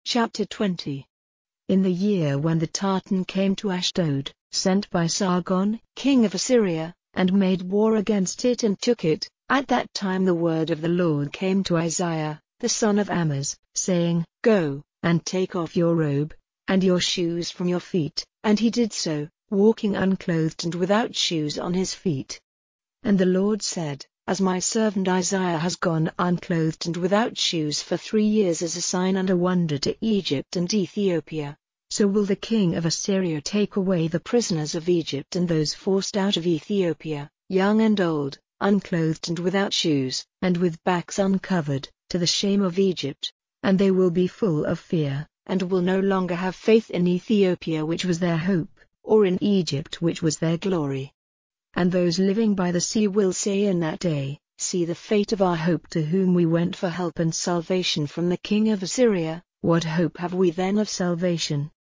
Chapter 20. In the year when the Tartan came to Ashdod, sent by Sargon, king of Assyria, and made war against it and took it, at that time the word of the Lord came to Isaiah, the son of Amoz, saying, Go, and take off your robe, and your shoes from your feet. And he did so, walking unclothed and without shoes on his feet. And the Lord said, As my servant Isaiah has gone unclothed and without shoes for 3 years as a sign and a wonder to Egypt and Ethiopia, so will the king of Assyria take away the prisoners of Egypt and those forced out of Ethiopia, young and old, unclothed and without shoes, and with backs uncovered, to the shame of Egypt, and they will be full of fear, and will no longer have faith in Ethiopia which was their hope, or in Egypt which was their glory. And those living by the sea will say in that day, See the fate of our hope to whom we went for help and salvation from the king of Assyria. What hope have we then of salvation?